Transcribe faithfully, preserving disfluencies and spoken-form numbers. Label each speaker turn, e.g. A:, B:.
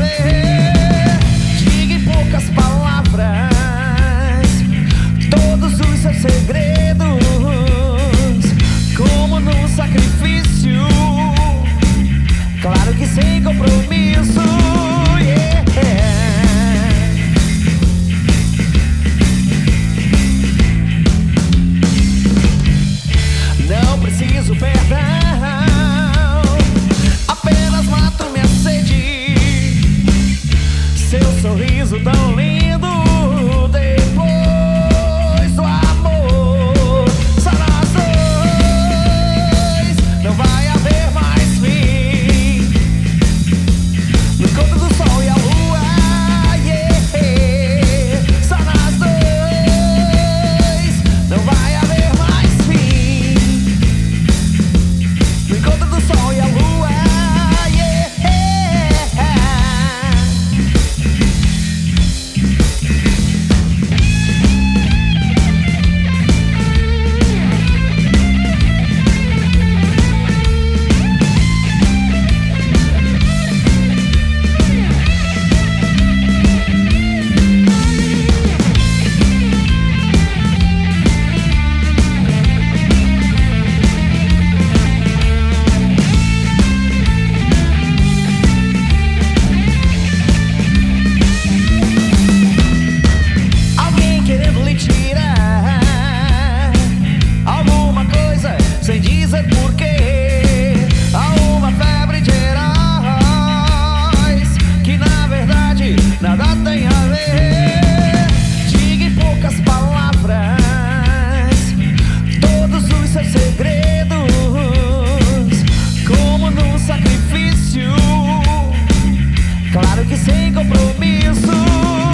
A: ver. Diga em poucas palavras todos os seus segredos, como num sacrifício, claro que sem compromisso. Yeah. Não preciso perdão, apenas mato minha sede. Seu sorriso tão lindo, depois do amor, só nós dois, não vai haver mais fim. No encontro do sol e a lua, yeah, só nós dois, não vai haver mais fim. No encontro do sol e a lua, yeah. Alguém querendo lhe tirar alguma coisa sem dizer porquê. Há uma febre de heróis que na verdade nada tem a ver. Diga em poucas palavras todos os seus segredos, como num sacrifício, claro que sem compromisso.